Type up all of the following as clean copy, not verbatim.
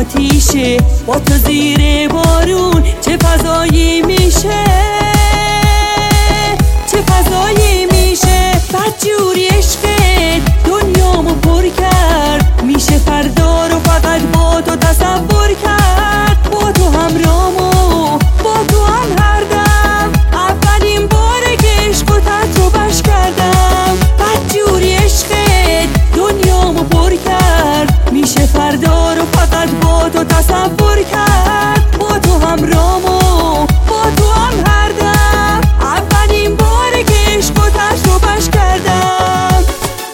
آتیشه، با تو زیر بارون چه فضایی میشه، چه فضایی میشه. بدجوری عشقت دنیامو پر کرد، میشه فردا رو فقط با تو تصور کرد. با تو همرامو، با تو هم هر دم، اولین باره که عشق و تجربهش کردم. بدجوری عشقت دنیامو پر کرد، میشه فردا رو فقط با تو تصور کرد. با تو همرامو، با تو هم هر دم، اولین باره که عشق و تجربهش کردم.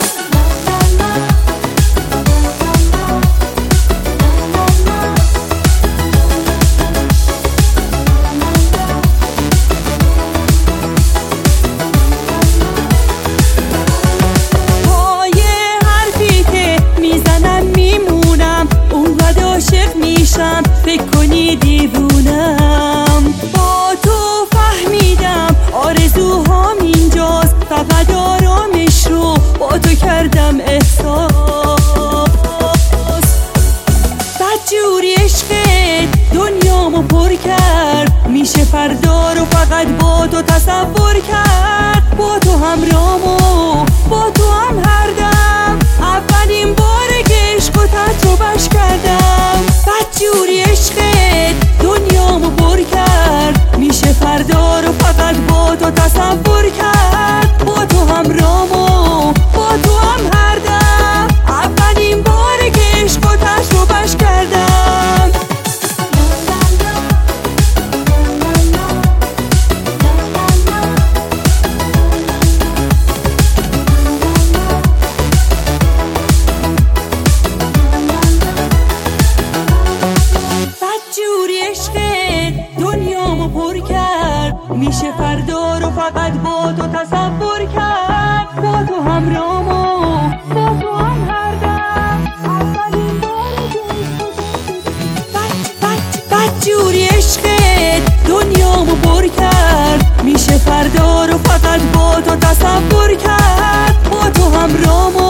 پای حرفی که میزنم میمونم، اونقدر عاشق میشم فکر کنی دیوونم. با تو فهمیدم آرزوهام اینجاست، فقط آرامش رو با تو کردم احساس. بدجوری عشقت دنیامو پر کرد، میشه فردا رو فقط با تو تصور کرد. با تو همرامو، با تو هم هر دم، اولین باره که عشق و تجربهش کردم. بدجوری عشقت دنیامو پر کرد، میشه فردا رو فقط با تو تصور کرد. با تو همرامو، با تو هم هر دم، اولین باره که عشق و تجربهش کردم. بدجوری عشقت دنیامو پر کرد، میشه فردا رو فقط با تو تصور کرد. با تو همرامو، با تو هم هر دم، اولین باره که بدجوری عشقت دنیامو پر کرد، میشه فردا رو فقط با تو تصور کرد. با تو همرامو،